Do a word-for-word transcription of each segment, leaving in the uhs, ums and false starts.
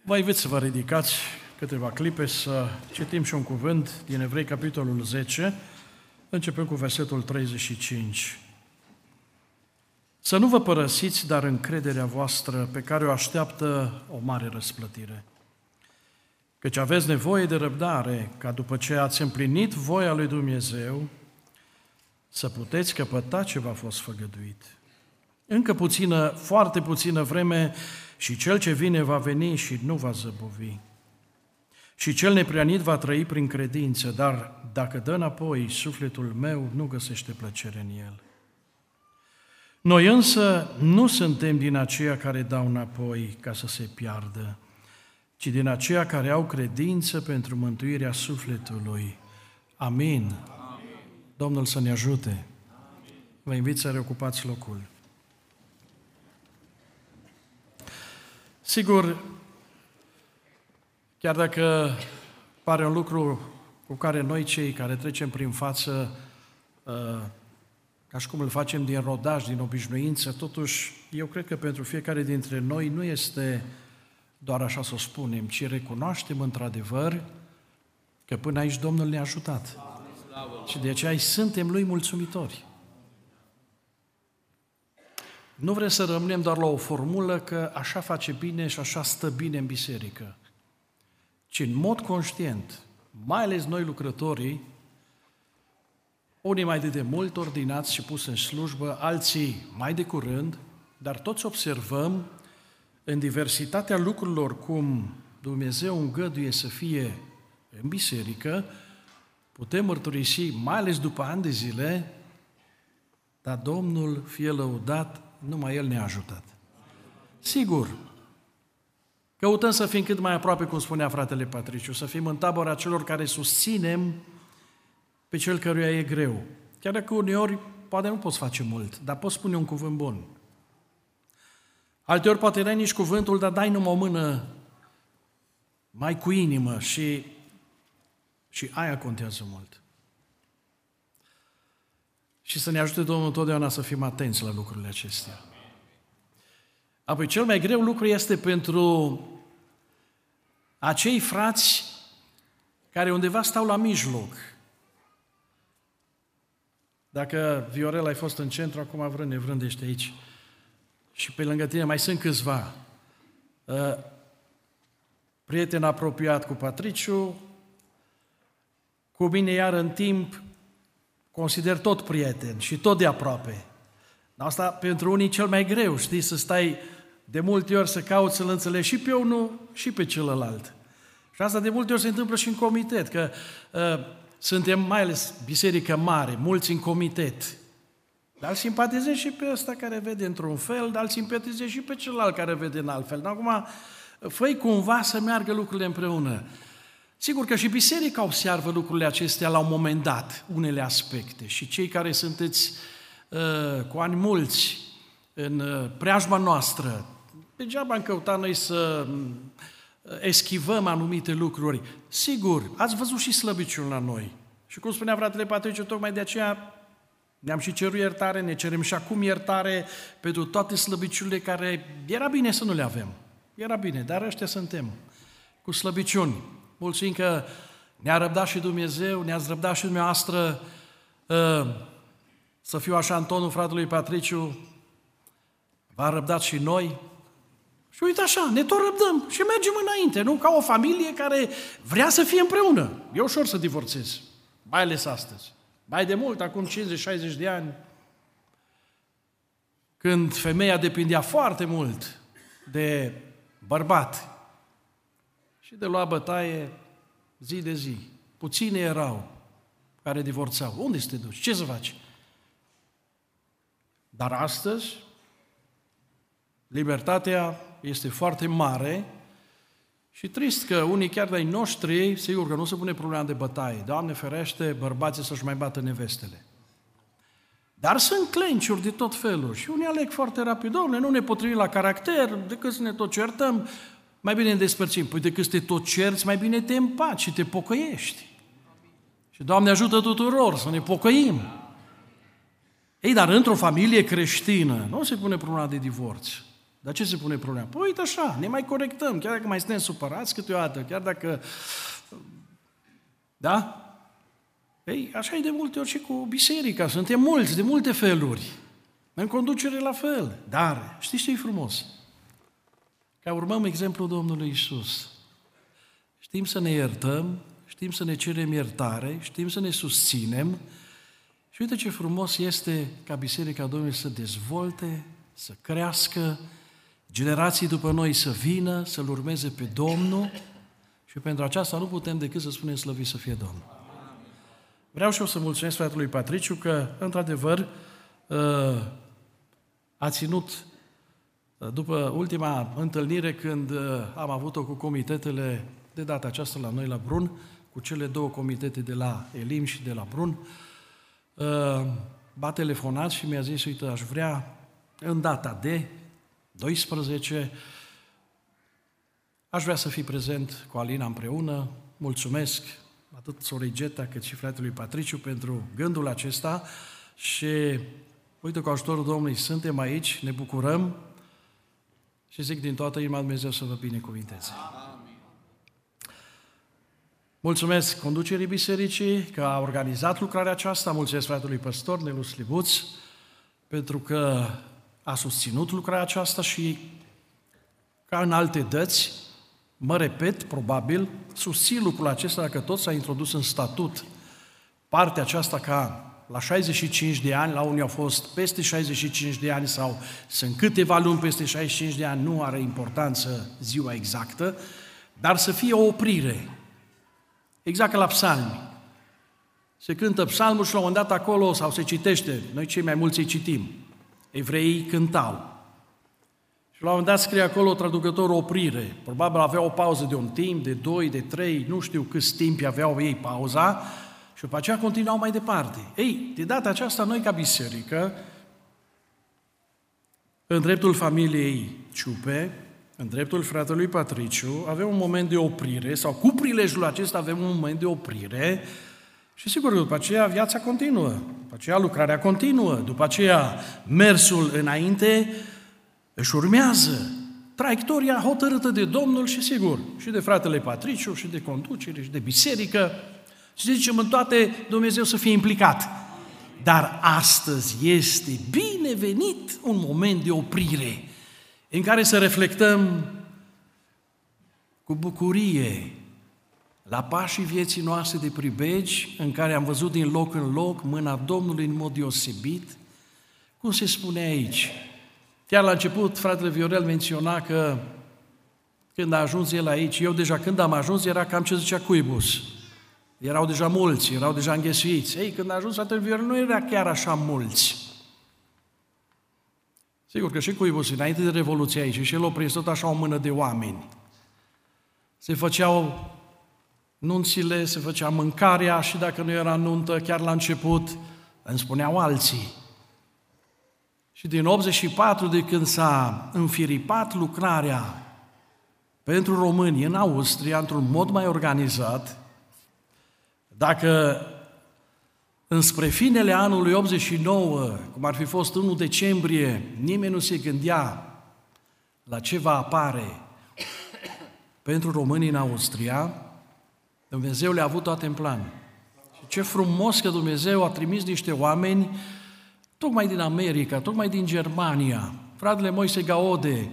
Vă invit să vă ridicați câteva clipe să citim și un cuvânt din Evrei, capitolul zece, începând cu versetul treizeci și cinci. Să nu vă părăsiți, dar încrederea voastră, pe care o așteaptă o mare răsplătire. Căci aveți nevoie de răbdare, ca după ce ați împlinit voia lui Dumnezeu, să puteți căpăta ce v-a fost făgăduit. Încă puțină, foarte puțină vreme și cel ce vine va veni și nu va zăbovi. Și cel nepreanit va trăi prin credință, dar dacă dă înapoi, sufletul meu nu găsește plăcere în el. Noi însă nu suntem din aceia care dau înapoi ca să se piardă, ci din aceia care au credință pentru mântuirea sufletului. Amin. Amin. Domnul să ne ajute. Amin. Vă invit să reocupați locul. Sigur, chiar dacă pare un lucru cu care noi cei care trecem prin față, ca și cum îl facem din rodaj, din obișnuință, totuși eu cred că pentru fiecare dintre noi nu este doar așa să o spunem, ci recunoaștem într-adevăr că până aici Domnul ne-a ajutat. Și de aceea suntem Lui mulțumitori. Nu vrem să rămânem doar la o formulă că așa face bine și așa stă bine în biserică, ci în mod conștient, mai ales noi lucrătorii, unii mai de demult ordinați și pus în slujbă, alții mai de curând, dar toți observăm în diversitatea lucrurilor cum Dumnezeu îngăduie să fie în biserică, putem mărturisi, mai ales după ani de zile, dar Domnul fie lăudat, numai El ne-a ajutat. Sigur, căutăm să fim cât mai aproape, cum spunea fratele Patriciu, să fim în tabăra celor care susținem pe cel căruia e greu. Chiar dacă uneori poate nu poți face mult, dar poți spune un cuvânt bun. Alteori poate n-ai nici cuvântul, dar dai numai o mână mai cu inimă și, și aia contează mult. Și să ne ajute Domnul totdeauna să fim atenți la lucrurile acestea. Apoi cel mai greu lucru este pentru acei frați care undeva stau la mijloc. Dacă, Viorel, ai fost în centru, acum vrând nevrând ești aici. Și pe lângă tine mai sunt câțiva. Prieten apropiat cu Patriciu, cu mine iar în timp, consider tot prieten și tot de aproape. Dar asta pentru unii cel mai greu, știi, să stai de multe ori să cauți să-l înțelegi și pe unul și pe celălalt. Și asta de multe ori se întâmplă și în comitet, că uh, suntem, mai ales biserică mare, mulți în comitet. Dar îl simpatizezi și pe ăsta care vede într-un fel, dar îl simpatizezi și pe celălalt care vede în alt fel. Dar acum, fă-i cumva să meargă lucrurile împreună. Sigur că și biserica observă lucrurile acestea la un moment dat, unele aspecte. Și cei care sunteți uh, cu ani mulți în uh, preajma noastră, degeaba am căutat noi să uh, eschivăm anumite lucruri. Sigur, ați văzut și slăbiciuni la noi. Și cum spunea fratele Patriciu, tocmai de aceea ne-am și cerut iertare, ne cerem și acum iertare pentru toate slăbiciunile care era bine să nu le avem. Era bine, dar ăștia suntem, cu slăbiciuni. Mulțumim că ne-a răbdat și Dumnezeu, ne-ați răbdat și dumneavoastră, să fiu așa în tonul fratelui Patriciu, v-a răbdat și noi. Și uite așa, ne tot răbdăm și mergem înainte, nu? Ca o familie care vrea să fie împreună. E ușor să divorțezi, mai ales astăzi. Mai de mult, acum cincizeci șaizeci de ani, când femeia depindea foarte mult de bărbat și de lua bătaie zi de zi. Puține erau care divorțau. Unde să te duci? Ce să faci? Dar astăzi, libertatea este foarte mare și trist că unii chiar de-ai noștri, sigur că nu se pune problema de bătaie. Doamne ferește, bărbații să-și mai bată nevestele. Dar sunt clenciuri de tot felul și unii aleg foarte rapid. Doamne, nu ne potrivim la caracter, decât să ne tot certăm, mai bine ne despărțim. Păi decât să te tot cerți, mai bine te împaci și te pocăiești. Și Doamne ajută tuturor să ne pocăim. Ei, dar într-o familie creștină nu se pune problema de divorț. Dar ce se pune problema? Păi uite așa, ne mai corectăm, chiar dacă mai suntem supărați câteodată, chiar dacă... Da? Ei, așa e de multe ori și cu biserica, suntem mulți, de multe feluri. În conducere la fel. Dar, știți ce e frumos? Că urmăm exemplul Domnului Iisus. Știm să ne iertăm, știm să ne cerem iertare, știm să ne susținem și uite ce frumos este ca Biserica Domnului să dezvolte, să crească, generații după noi să vină, să-L urmeze pe Domnul și pentru aceasta nu putem decât să spunem slăvit să fie Domnul. Vreau și eu să mulțumesc fratelui Patriciu că, într-adevăr, a ținut, după ultima întâlnire când am avut-o cu comitetele, de data aceasta la noi la Brun, cu cele două comitete de la Elim și de la Brun, m-a telefonat și mi-a zis, uite, aș vrea în data de doisprezece, aș vrea să fii prezent cu Alina împreună, mulțumesc atât sorei Geta cât și fratelui Patriciu pentru gândul acesta și uite, cu ajutorul Domnului suntem aici, ne bucurăm și zic din toată inima Dumnezeu să vă binecuvinteze. Mulțumesc conducerii bisericii că a organizat lucrarea aceasta, mulțumesc fratelui păstor Nelu Slibuț pentru că a susținut lucrarea aceasta și ca în alte dăți, mă repet, probabil, susțin lucrul acesta dacă tot s-a introdus în statut partea aceasta ca la șaizeci și cinci de ani, la unii au fost peste șaizeci și cinci de ani sau sunt câteva luni peste șaizeci și cinci de ani, nu are importanță ziua exactă, dar să fie o oprire. Exact ca la psalmi. Se cântă psalmul și la un moment dat acolo, sau se citește, noi cei mai mulți îi citim, evreii cântau. Și la un moment dat scrie acolo traducătorul oprire. Probabil avea o pauză de un timp, de doi, de trei, nu știu câți timpi aveau ei pauza, și după aceea continuau mai departe. Ei, de data aceasta, noi ca biserică, în dreptul familiei Ciupe, în dreptul fratelui Patriciu, avem un moment de oprire, sau cu prilejul acesta avem un moment de oprire, și sigur că după aceea viața continuă, după aceea lucrarea continuă, după aceea mersul înainte își urmează traiectoria hotărâtă de Domnul și sigur, și de fratele Patriciu, și de conducere, și de biserică, și zicem în toate Dumnezeu să fie implicat. Dar astăzi este binevenit un moment de oprire în care să reflectăm cu bucurie la pașii vieții noastre de pribegi, în care am văzut din loc în loc mâna Domnului în mod deosebit, cum se spune aici. Chiar la început, fratele Viorel menționa că când a ajuns el aici, eu deja când am ajuns era cam ce zicea Cuibus. Erau deja mulți, erau deja înghesuiți. Ei, când a ajuns fratele Viorel nu era chiar așa mulți. Sigur că și Cuibus, înainte de Revoluție aici, și el a prins tot așa o mână de oameni. Se făceau nunțile, se făcea mâncarea și dacă nu era nuntă, chiar la început, îmi spuneau alții. Și din optzeci și patru, de când s-a înfiripat lucrarea pentru români în Austria, într-un mod mai organizat, dacă înspre finele anului optzeci și nouă, cum ar fi fost unu decembrie, nimeni nu se gândea la ce va apare pentru românii în Austria, Dumnezeu le-a avut toate în plan. Și ce frumos că Dumnezeu a trimis niște oameni tocmai din America, tocmai din Germania, fratele Moise Gaode,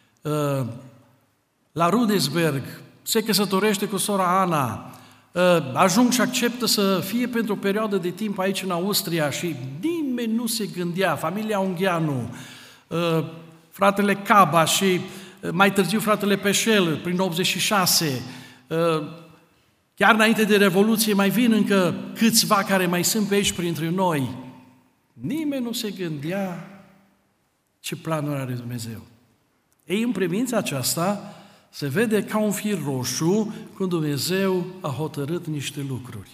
la Rudesberg, se căsătorește cu sora Ana, ajung și acceptă să fie pentru o perioadă de timp aici în Austria și nimeni nu se gândea, familia Ungheanu, fratele Caba și mai târziu fratele Peșel, prin optzeci și șase, chiar înainte de Revoluție mai vin încă câțiva care mai sunt pe aici printre noi. Nimeni nu se gândea ce planuri are Dumnezeu. Ei, în privința aceasta, se vede ca un fir roșu când Dumnezeu a hotărât niște lucruri.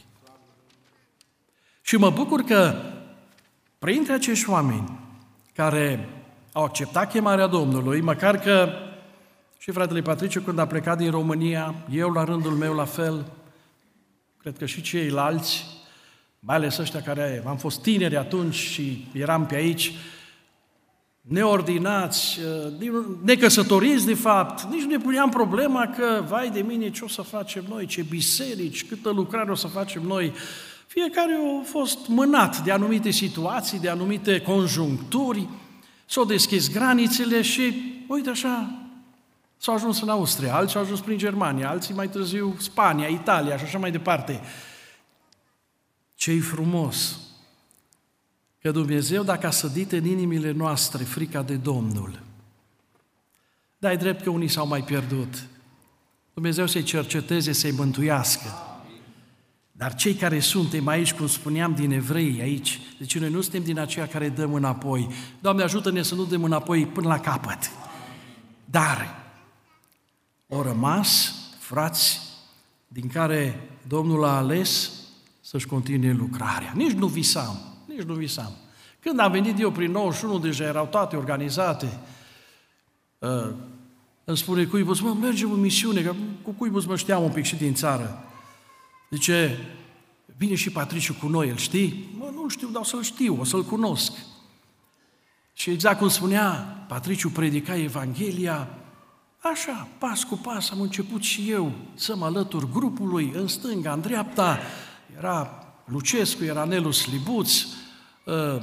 Și mă bucur că printre acești oameni care au acceptat chemarea Domnului, măcar că și fratele Patriciu când a plecat din România, eu la rândul meu la fel, cred că și ceilalți, mai ales ăștia care am fost tineri atunci și eram pe aici, neordinați, necăsătoriți de fapt, nici nu ne puneam problema că, vai de mine, ce o să facem noi, ce biserici, câtă lucrare o să facem noi. Fiecare a fost mânat de anumite situații, de anumite conjuncturi, s-au deschis granițele și, uite așa, s-au ajuns în Austria, alții au ajuns prin Germania, alții mai târziu Spania, Italia și așa mai departe. Ce-i frumos! Că Dumnezeu, dacă a sădit în inimile noastre frica de Domnul, dai drept că unii s-au mai pierdut. Dumnezeu să-i cerceteze, să-i mântuiască. Dar cei care suntem aici, cum spuneam din Evrei aici, deci noi nu suntem din aceia care dăm înapoi. Doamne, ajută-ne să nu dăm înapoi până la capăt. Dar au rămas frați din care Domnul a ales să-și continue lucrarea. Nici nu visam, nici nu visam. Când am venit eu prin nouăzeci și unu, deja erau toate organizate. Uh, îmi spune cuibus, mă, mergem în misiune, că cu cuibus mă știam un pic și din țară. Zice, vine și Patriciu cu noi, îl știi? Mă, nu știu, dar o să-l știu, o să-l cunosc. Și exact cum spunea, Patriciu predica Evanghelia, așa, pas cu pas, am început și eu să mă alătur grupului, în stânga, în dreapta, era Lucescu, era Nelu Slibuț, uh,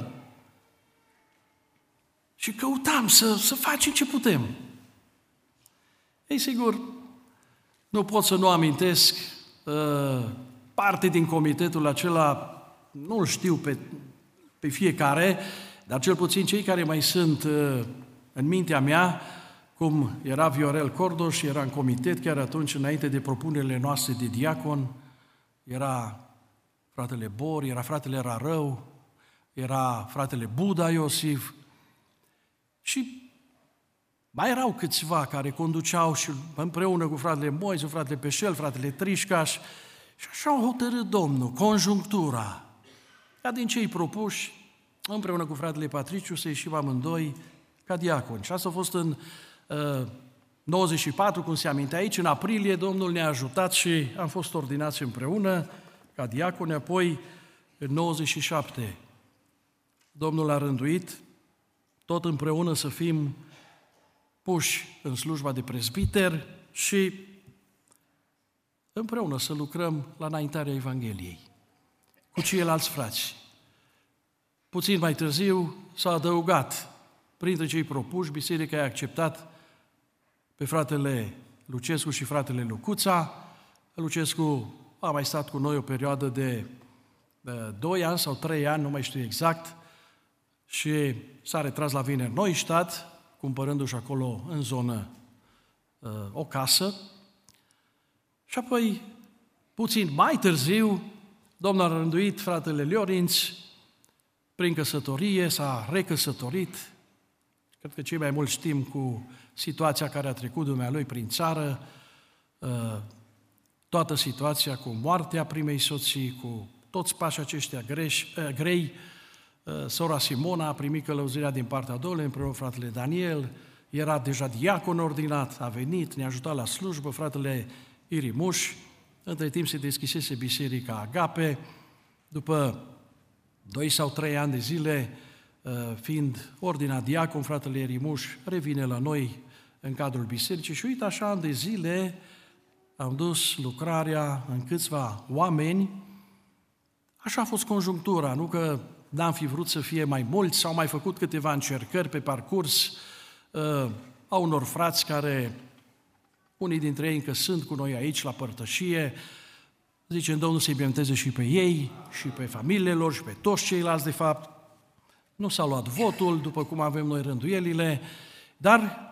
și căutam să, să facem ce putem. Ei, sigur, nu pot să nu amintesc uh, parte din comitetul acela, nu știu pe, pe fiecare, dar cel puțin cei care mai sunt uh, în mintea mea, cum era Viorel Cordoș, era în comitet chiar atunci, înainte de propunerile noastre de diacon, era fratele Bor, era fratele Rarău, era fratele Buda Iosif și mai erau câțiva care conduceau și împreună cu fratele Moise, fratele Peșel, fratele Trișcaș și așa au hotărât Domnul, conjunctura, ca din cei propuși, împreună cu fratele Patriciu, să ieșim amândoi ca diaconi. Și asta a fost în uh, nouăzeci și patru, cum se amintea aici, în aprilie Domnul ne-a ajutat și am fost ordinați împreună ca diaconi, apoi în nouăzeci și șapte Domnul a rânduit tot împreună să fim puși în slujba de prezbiter și împreună să lucrăm la înaintarea Evangheliei cu ceilalți frați. Puțin mai târziu s-a adăugat printre cei propuși, biserica a acceptat pe fratele Lucescu și fratele Lucuța. Lucescu a mai stat cu noi o perioadă de doi ani sau trei ani, nu mai știu exact, și s-a retras la Vineri Neustadt, cumpărându-și acolo în zonă uh, o casă. Și apoi, puțin mai târziu, Domnul a rânduit fratele Liorinț, prin căsătorie, s-a recăsătorit. Cred că cei mai mulți știm cu situația care a trecut dumnealui prin țară, uh, toată situația cu moartea primei soții, cu toți pașii aceștia greși, uh, grei. Sora Simona a primit călăuzirea din partea Domnului împreună cu fratele Daniel, era deja diacon ordinat, a venit, ne-a ajutat la slujbă, fratele Irimuș, între timp se deschisese biserica Agape, după doi sau trei ani de zile, fiind ordinat diacon, fratele Irimuș revine la noi în cadrul bisericii și uite așa ani de zile am dus lucrarea în câțiva oameni. Așa a fost conjunctura, nu că n-am fi vrut să fie mai mulți, s-au mai făcut câteva încercări pe parcurs uh, a unor frați care, unii dintre ei încă sunt cu noi aici la părtășie, zicem Domnul să-i binecuvânteze și pe ei, și pe familiile lor, și pe toți ceilalți, de fapt. Nu s-a luat votul, după cum avem noi rânduielile, dar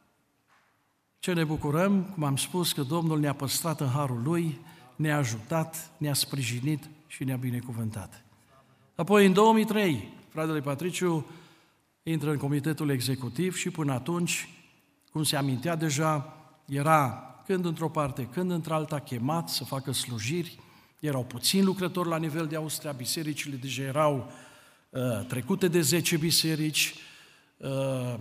ce ne bucurăm, cum am spus, că Domnul ne-a păstrat în harul Lui, ne-a ajutat, ne-a sprijinit și ne-a binecuvântat. Apoi, în două mii trei, fratele Patriciu intră în comitetul executiv și până atunci, cum se amintea deja, era când într-o parte, când într-alta chemat să facă slujiri. Erau puțini lucrători la nivel de Austria, bisericile deja erau uh, trecute de zece biserici uh,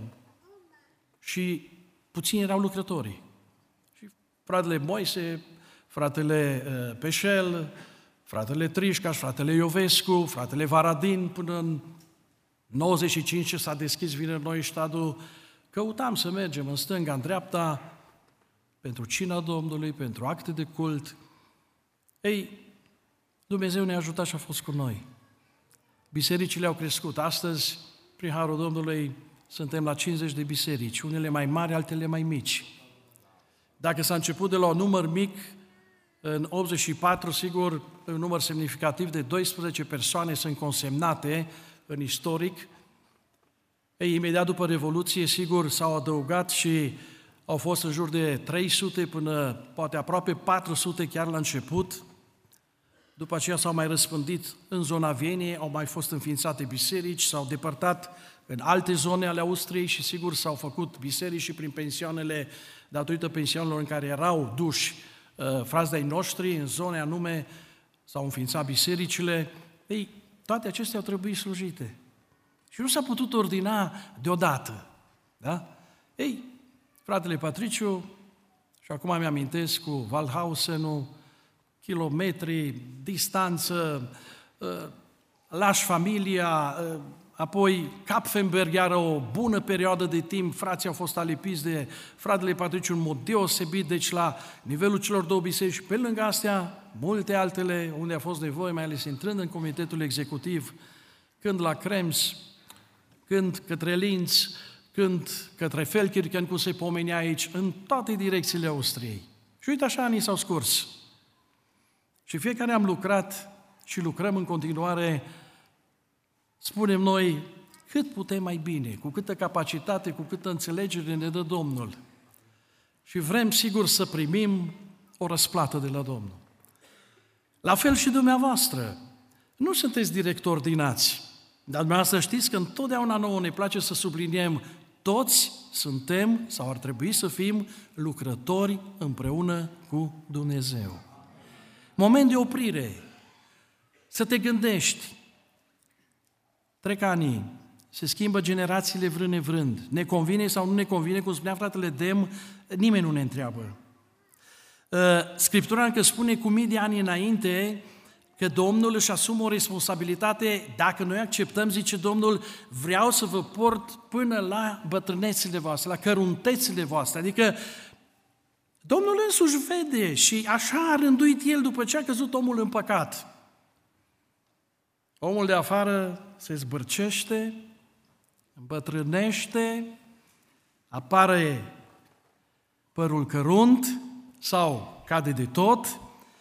și puțini erau lucrătorii. Și fratele Moise, fratele uh, Peșel, fratele Trișcaș, fratele Iovescu, fratele Varadin, până în nouăzeci și cinci s-a deschis vineri noi stadul, căutam să mergem în stânga, în dreapta, pentru cina Domnului, pentru acte de cult. Ei, Dumnezeu ne-a ajutat și a fost cu noi. Bisericile au crescut. Astăzi, prin harul Domnului, suntem la cincizeci de biserici, unele mai mari, altele mai mici. Dacă s-a început de la un număr mic, în optzeci și patru, sigur, un număr semnificativ de doisprezece persoane sunt consemnate în istoric. Ei, imediat după Revoluție, sigur, s-au adăugat și au fost în jur de trei sute până poate aproape patru sute chiar la început. După aceea s-au mai răspândit în zona Vieniei, au mai fost înființate biserici, s-au depărtat în alte zone ale Austriei și sigur s-au făcut biserici și prin pensioanele, datorită pensioanelor în care erau duși uh, frați de-ai noștri, în zone anume s-au înființat bisericile. Ei, toate acestea au trebuit slujite. Și nu s-a putut ordina deodată. Da? Ei, fratele Patriciu, și acum mi-amintesc cu Waldhausenul, kilometri, distanță, lași familia, apoi Kapfenberg, iar o bună perioadă de timp, frații au fost alipiți de fratele Patriciu în mod deosebit, deci la nivelul celor două biserici, pe lângă astea, multe altele, unde a fost nevoie, mai ales intrând în comitetul executiv, când la Krems, când către Linz, când către Feldkirchen, cum se pomenea aici, în toate direcțiile Austriei. Și uite așa anii s-au scurs. Și fiecare am lucrat și lucrăm în continuare, spunem noi, cât putem mai bine, cu câtă capacitate, cu câtă înțelegere ne dă Domnul. Și vrem, sigur, să primim o răsplată de la Domnul. La fel și dumneavoastră. Nu sunteți direct ordinați, dar dumneavoastră știți că întotdeauna nouă ne place să subliniem, toți suntem sau ar trebui să fim lucrători împreună cu Dumnezeu. Moment de oprire, să te gândești. Trec anii, se schimbă generațiile vrând nevrând. Ne convine sau nu ne convine, cum spunea fratele Dem, nimeni nu ne întreabă. Scriptura încă spune cu mii de ani înainte că Domnul își asumă o responsabilitate, dacă noi acceptăm, zice Domnul, vreau să vă port până la bătrânețile voastre, la căruntețile voastre, adică Domnul însuși vede și așa a rânduit El după ce a căzut omul în păcat. Omul de afară se zbârcește, îmbătrânește, apare părul cărunt sau cade de tot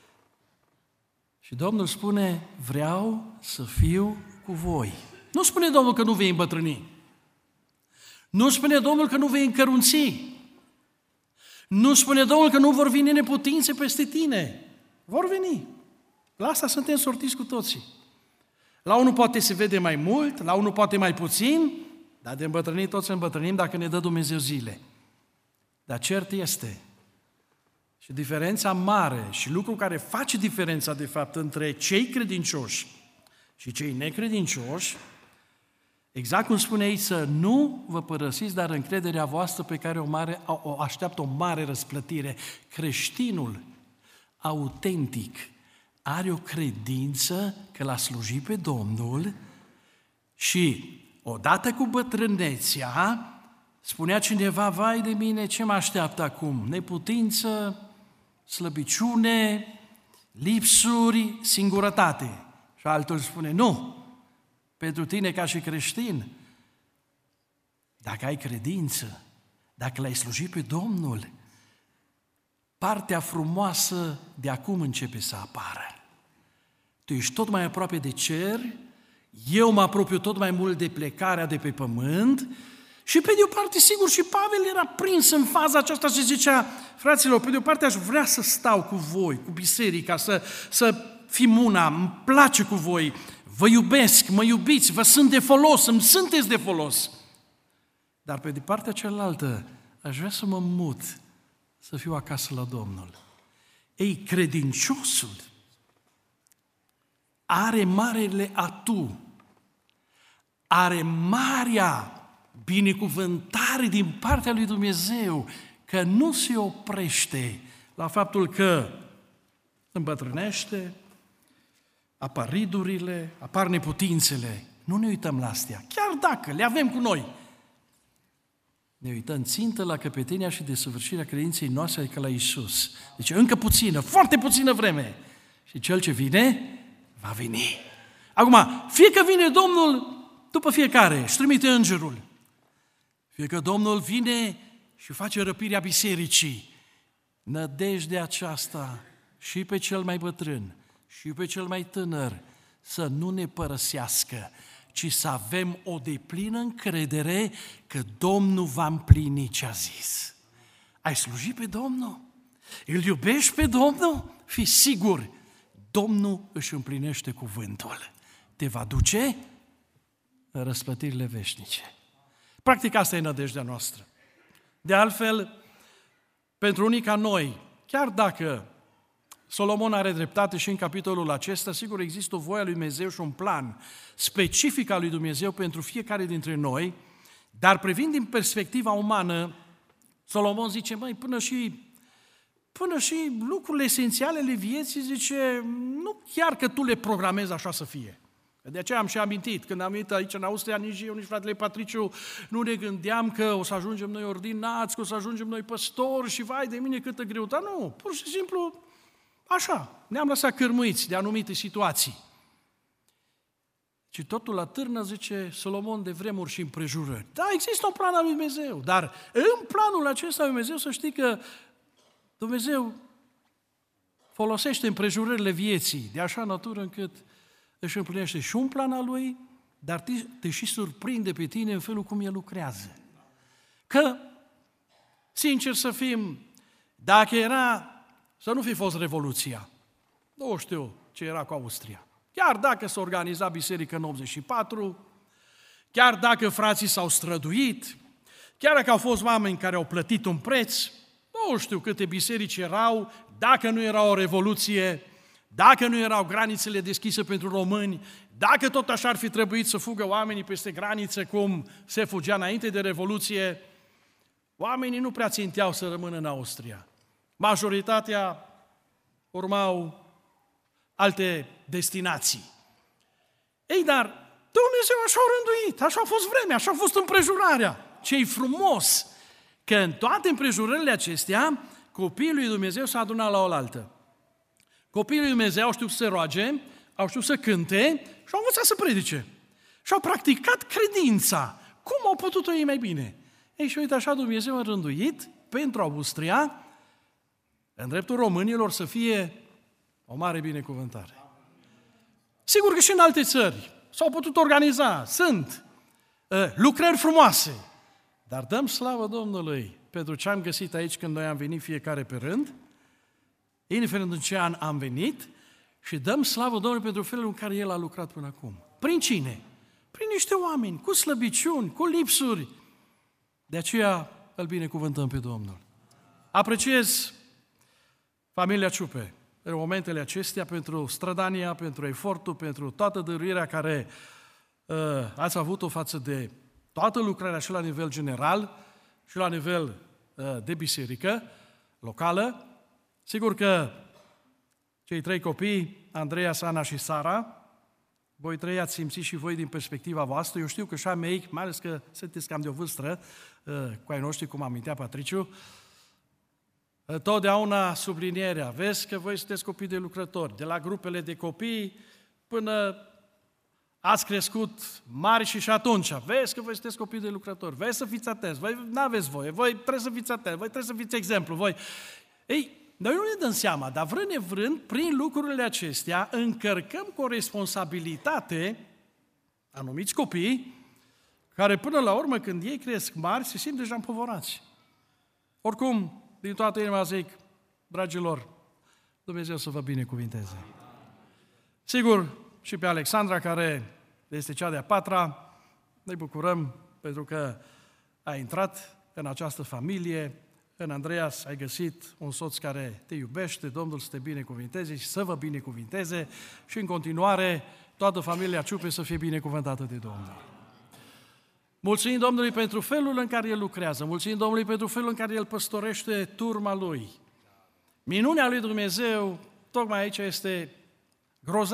și Domnul spune, vreau să fiu cu voi. Nu spune Domnul că nu vei îmbătrâni. Nu spune Domnul că nu vei încărunți. Nu spune Domnul că nu vor veni neputințe peste tine. Vor veni. La asta suntem sortiți cu toții. La unul poate se vede mai mult, la unul poate mai puțin, dar de îmbătrânit toți îmbătrânim dacă ne dă Dumnezeu zile. Dar cert este, și diferența mare și lucru care face diferența de fapt între cei credincioși și cei necredincioși, exact cum spune aici, să nu vă părăsiți, dar încrederea voastră pe care o, mare, o așteaptă o mare răsplătire. Creștinul autentic are o credință că l-a slujit pe Domnul și odată cu bătrânețea, spunea cineva, vai de mine, ce mă așteaptă acum? Neputință, slăbiciune, lipsuri, singurătate. Și altul spune, nu, pentru tine ca și creștin, dacă ai credință, dacă l-ai slujit pe Domnul, partea frumoasă de acum începe să apară. Tu ești tot mai aproape de cer, eu mă apropiu tot mai mult de plecarea de pe pământ și pe de o parte, sigur, și Pavel era prins în faza aceasta și zicea, fraților, pe de o parte aș vrea să stau cu voi, cu biserica, să, să fim una, îmi place cu voi, vă iubesc, mă iubiți, vă sunt de folos, îmi sunteți de folos. Dar pe de partea cealaltă, aș vrea să mă mut, să fiu acasă la Domnul. Ei, credinciosul are marele atu, are marea binecuvântare din partea lui Dumnezeu, că nu se oprește la faptul că îmbătrânește, apar ridurile, apar neputințele. nu ne uităm la astea, chiar dacă le avem cu noi. Ne uităm țintă la căpetenia și desăvârșirea credinței noastre, adică la Iisus. Deci încă puțină, foarte puțină vreme. Și cel ce vine, va veni. Acum, fie că vine Domnul după fiecare, își trimite îngerul. Fie că Domnul vine și face răpirea bisericii. Nădejdea aceasta și pe cel mai bătrân și pe cel mai tânăr să nu ne părăsească, ci să avem o deplină încredere că Domnul va împlini ce a zis. Ai slujit pe Domnul? Îl iubești pe Domnul? Fii sigur, Domnul își împlinește cuvântul. Te va duce în răsplătirile veșnice. Practic asta e nădejdea noastră. De altfel, pentru unii ca noi, chiar dacă Solomon are dreptate și în capitolul acesta, sigur există o voie a lui Dumnezeu și un plan specific al lui Dumnezeu pentru fiecare dintre noi, dar privind din perspectiva umană, Solomon zice, măi, până și, până și lucrurile esențiale ale vieții, zice, nu chiar că tu le programezi așa să fie. De aceea am și amintit, când am venit aici în Austria, nici eu, nici fratele Patriciu, nu ne gândeam că o să ajungem noi ordinați, că o să ajungem noi păstori și vai de mine câtă greutate. Nu, pur și simplu, așa, ne-am lăsat cârmuiți de anumite situații. Și totul la târnă, zice Solomon, de vremuri și împrejurări. Da, există un plan al lui Dumnezeu, dar în planul acesta al lui Dumnezeu să știi că Dumnezeu folosește împrejurările vieții de așa natură încât își împlinește și un plan al lui, dar te, te și surprinde pe tine în felul cum el lucrează. Că, sincer să fim, dacă era să nu fi fost Revoluția, nu știu ce era cu Austria. Chiar dacă s-a organizat biserică în optzeci și patru, chiar dacă frații s-au străduit, chiar dacă au fost oameni care au plătit un preț, nu știu câte biserici erau, dacă nu era o revoluție, dacă nu erau granițele deschise pentru români, dacă tot așa ar fi trebuit să fugă oamenii peste graniță cum se fugea înainte de Revoluție, oamenii nu prea ținteau să rămână în Austria. Majoritatea urmau alte destinații. Ei, dar Dumnezeu așa a rânduit, așa a fost vremea, așa a fost împrejurarea. Ce-i frumos că în toate împrejurările acestea, copiii lui Dumnezeu s-au adunat la oaltă. Copiii lui Dumnezeu au știut să se roage, au știut să cânte și au învățat să predice. Și au practicat credința. Cum au putut-o ei mai bine? Ei, și uite așa Dumnezeu a rânduit pentru Austria, în dreptul românilor, să fie o mare binecuvântare. Sigur că și în alte țări s-au putut organiza, sunt uh, lucrări frumoase, dar dăm slavă Domnului pentru ce am găsit aici când noi am venit fiecare pe rând, indiferent în ce an am venit, și dăm slavă Domnului pentru felul în care El a lucrat până acum. Prin cine? Prin niște oameni, cu slăbiciuni, cu lipsuri. De aceea îl binecuvântăm pe Domnul. Apreciez familia Ciupe în momentele acestea pentru strădania, pentru efortul, pentru toată dăruirea care uh, ați avut-o față de toată lucrarea și la nivel general și la nivel uh, de biserică locală. Sigur că cei trei copii, Andreea, Sana și Sara, voi trei ați simțit și voi din perspectiva voastră. Eu știu că și a mei, mai ales că sunteți cam de o vârstă, uh, cu ai noștri, cum amintea Patriciu, totdeauna sublinierea, vezi că voi sunteți copii de lucrători, de la grupele de copii până ați crescut mari și și atunci, vezi că voi sunteți copii de lucrători, vezi să fiți atenți, voi nu aveți voie, voi trebuie să fiți atenți, voi trebuie să fiți exemplu, voi. Ei, noi nu ne dăm seama, dar vrând nevrând, prin lucrurile acestea, încărcăm cu o responsabilitate anumiți copii, care până la urmă, când ei cresc mari, se simt deja împovorați. Oricum, din toată inima zic, dragilor, Dumnezeu să vă binecuvinteze. Sigur, și pe Alexandra, care este cea de-a patra, ne bucurăm pentru că ai intrat în această familie. În Andreas ai găsit un soț care te iubește, Domnul să te binecuvinteze și să vă binecuvinteze și în continuare toată familia Ciupe să fie binecuvântată de Domnul. Mulțumim Domnului pentru felul în care El lucrează, mulțumim Domnului pentru felul în care El păstorește turma Lui. Minunea lui Dumnezeu, tocmai aici este grozav,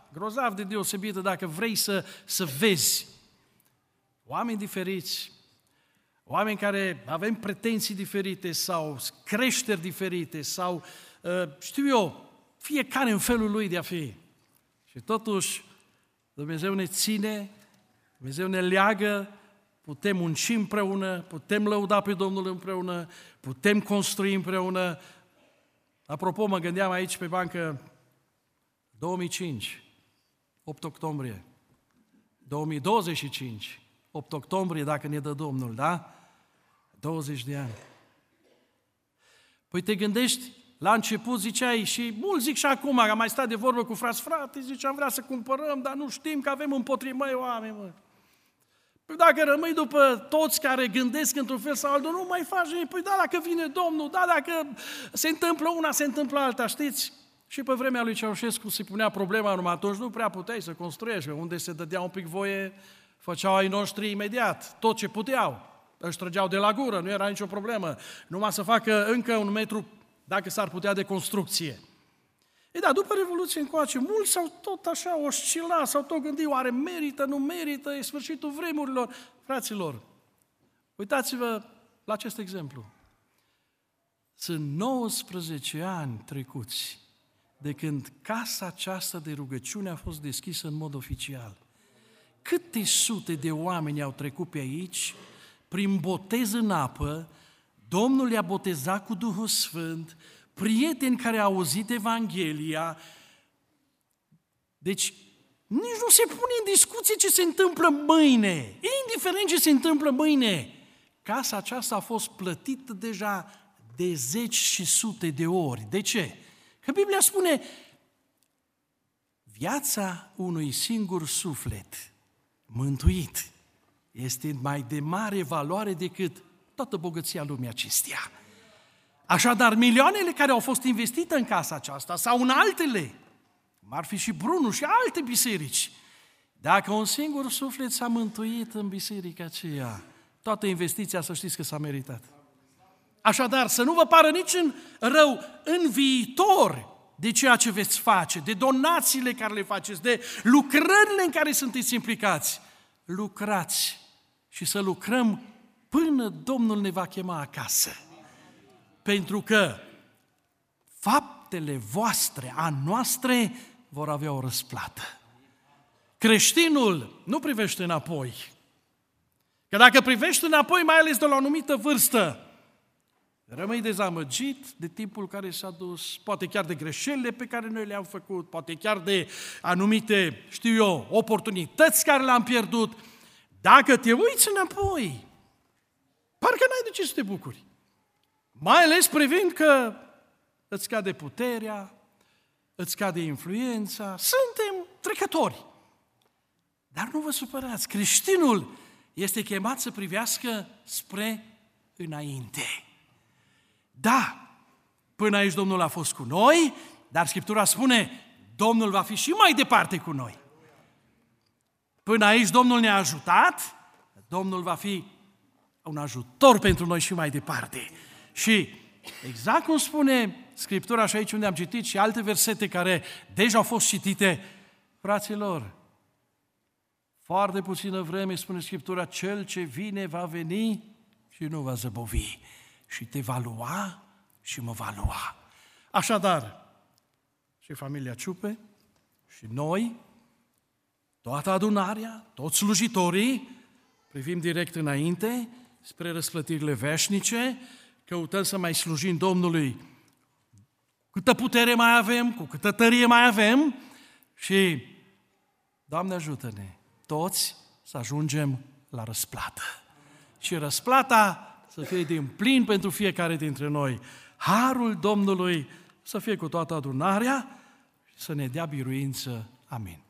grozav de deosebită dacă vrei să, să vezi oameni diferiți, oameni care avem pretenții diferite sau creșteri diferite sau, știu eu, fiecare în felul lui de a fi. Și totuși Dumnezeu ne ține, Dumnezeu ne leagă, putem munci împreună, putem lăuda pe Domnul împreună, putem construi împreună. Apropo, mă gândeam aici pe bancă, două mii cinci, opt octombrie, două mii douăzeci și cinci, opt octombrie, dacă ne dă Domnul, da? douăzeci de ani. Păi te gândești, la început ziceai, și mulți zic și acum, am mai stat de vorbă cu frați, frate, zice, am vrea să cumpărăm, dar nu știm că avem împotriva, măi, oameni, mă. Păi dacă rămâi după toți care gândesc într-un fel sau altul, nu mai faci nimic. Păi da, dacă vine Domnul, da, dacă se întâmplă una, se întâmplă alta, știți? Și pe vremea lui Ceaușescu se punea problema, numai atunci nu prea puteai să construiești, unde se dădea un pic voie, făceau ai noștri imediat, tot ce puteau. Își trăgeau de la gură, nu era nicio problemă, numai să facă încă un metru, dacă s-ar putea, de construcție. Ei, dar după Revoluție încoace, mulți s-au tot așa oscilat, s-au tot gândit, oare merită, nu merită, e sfârșitul vremurilor. Fraților, uitați-vă la acest exemplu. Sunt nouăsprezece ani trecuți de când casa aceasta de rugăciune a fost deschisă în mod oficial. Câte sute de oameni au trecut pe aici, prin botez în apă, Domnul i-a botezat cu Duhul Sfânt, prieteni care au auzit Evanghelia. Deci, nici nu se pune în discuție ce se întâmplă mâine, indiferent ce se întâmplă mâine. Casa aceasta a fost plătită deja de zeci și sute de ori. De ce? Că Biblia spune, viața unui singur suflet mântuit este mai de mare valoare decât toată bogăția lumii acesteia. Așadar, milioanele care au fost investite în casa aceasta sau în altele, cum ar fi și Brunul și alte biserici, dacă un singur suflet s-a mântuit în biserica aceea, toată investiția, să știți că s-a meritat. Așadar, să nu vă pară nici în rău în viitor de ceea ce veți face, de donațiile care le faceți, de lucrările în care sunteți implicați. Lucrați și să lucrăm până Domnul ne va chema acasă. Pentru că faptele voastre, a noastre, vor avea o răsplată. Creștinul nu privește înapoi. Că dacă privești înapoi, mai ales de la o anumită vârstă, rămâi dezamăgit de timpul care s-a dus, poate chiar de greșelile pe care noi le-am făcut, poate chiar de anumite, știu eu, oportunități care le-am pierdut. Dacă te uiți înapoi, parcă n-ai de ce să te bucuri. Mai ales privind că îți scade puterea, îți scade influența, suntem trecători. Dar nu vă supărați, creștinul este chemat să privească spre înainte. Da, până aici Domnul a fost cu noi, dar Scriptura spune, Domnul va fi și mai departe cu noi. Până aici Domnul ne-a ajutat, Domnul va fi un ajutor pentru noi și mai departe. Și exact cum spune Scriptura și aici unde am citit și alte versete care deja au fost citite, fraților, foarte puțină vreme, spune Scriptura, cel ce vine va veni și nu va zăbovi și te va lua și mă va lua. Așadar, și familia Ciupe și noi, toată adunarea, toți slujitorii, privim direct înainte spre răsplătirile veșnice, căutăm să mai slujim Domnului câtă putere mai avem, cu câtă tărie mai avem și, Doamne ajută-ne, toți să ajungem la răsplată. Și răsplata să fie din plin pentru fiecare dintre noi. Harul Domnului să fie cu toată adunarea și să ne dea biruință. Amin.